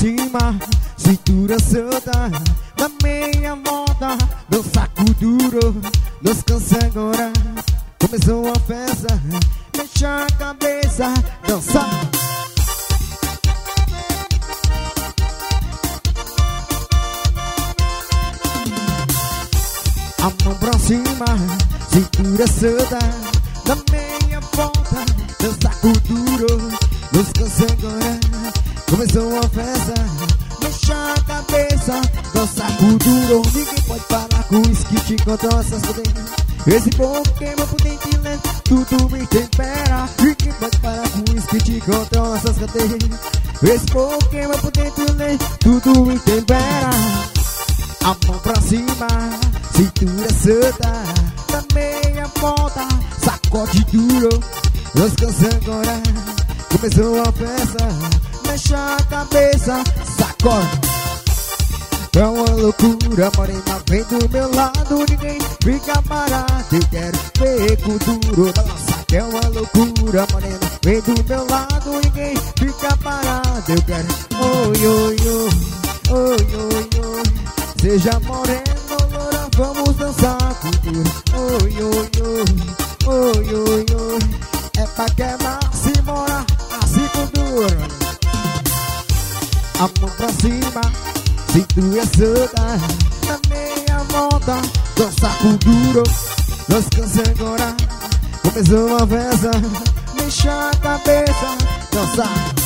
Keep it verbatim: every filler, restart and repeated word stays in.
cima, cintura solta, da meia volta, dança com duro, descansa agora. Começou a festa, mexa a cabeça, dança. A mão pra cima, cintura solta, da meia volta, dança com duro, descansa agora. Começou a festa, mexa a cabeça, dança com duro. Ninguém pode parar com o skit contra essas cadeiras. Esse Pokémon potente lento, tudo me tempera. Ninguém pode parar com o skit contra essas cadeiras. Esse Pokémon potente lento, tudo me tempera. A mão pra cima, cintura solta, da meia volta, sacode duro, descansa agora. Começou a festa, mexa a cabeça, sacode. É uma loucura, morena, vem do meu lado, ninguém fica parado. Eu quero ver com duro balançar. É uma loucura, morena, vem do meu lado, ninguém fica parado. Eu quero oi, oi, oi, oi, oi, oi. Seja morena ou loura, vamos dançar com duro. Oi, oi, oi, oi, oi, oi. É pra quebrar, se morar assim com duro. A mão pra cima, cintura solta, da meia volta, dança com duro, descansa agora. Começou a festa, mexa a cabeça, dança.